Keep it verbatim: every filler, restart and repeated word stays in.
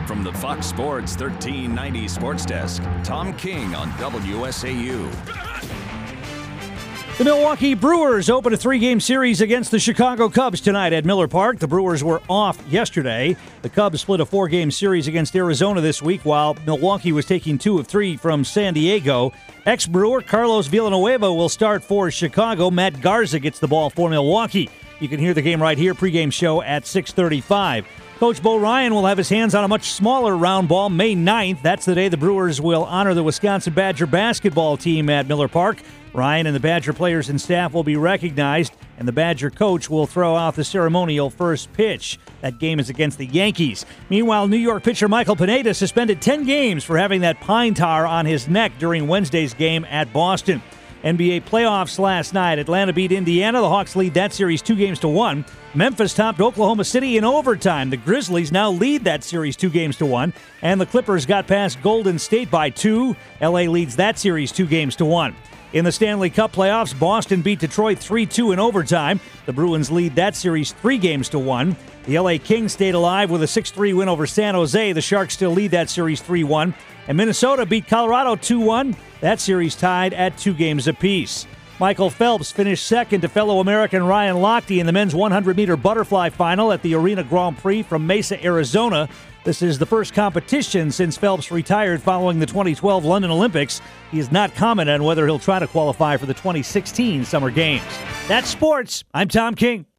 From the Fox Sports thirteen ninety Sports Desk, Tom King on W S A U. The Milwaukee Brewers open a three-game series against the Chicago Cubs tonight at Miller Park. The Brewers were off yesterday. The Cubs split a four-game series against Arizona this week, while Milwaukee was taking two of three from San Diego. Ex-Brewer Carlos Villanueva will start for Chicago. Matt Garza gets the ball for Milwaukee. You can hear the game right here, pregame show at six thirty-five. Coach Bo Ryan will have his hands on a much smaller round ball May ninth. That's the day the Brewers will honor the Wisconsin Badger basketball team at Miller Park. Ryan and the Badger players and staff will be recognized, and the Badger coach will throw out the ceremonial first pitch. That game is against the Yankees. Meanwhile, New York pitcher Michael Pineda suspended ten games for having that pine tar on his neck during Wednesday's game at Boston. N B A playoffs last night. Atlanta beat Indiana. The Hawks lead that series two games to one. Memphis topped Oklahoma City in overtime. The Grizzlies now lead that series two games to one. And the Clippers got past Golden State by two. L A leads that series two games to one. In the Stanley Cup playoffs, Boston beat Detroit three two in overtime. The Bruins lead that series three games to one. The L A Kings stayed alive with a six three win over San Jose. The Sharks still lead that series three one. And Minnesota beat Colorado two one. That series tied at two games apiece. Michael Phelps finished second to fellow American Ryan Lochte in the men's one hundred meter butterfly final at the Arena Grand Prix from Mesa, Arizona. This is the first competition since Phelps retired following the twenty twelve London Olympics. He has not commented on whether he'll try to qualify for the twenty sixteen Summer Games. That's sports. I'm Tom King.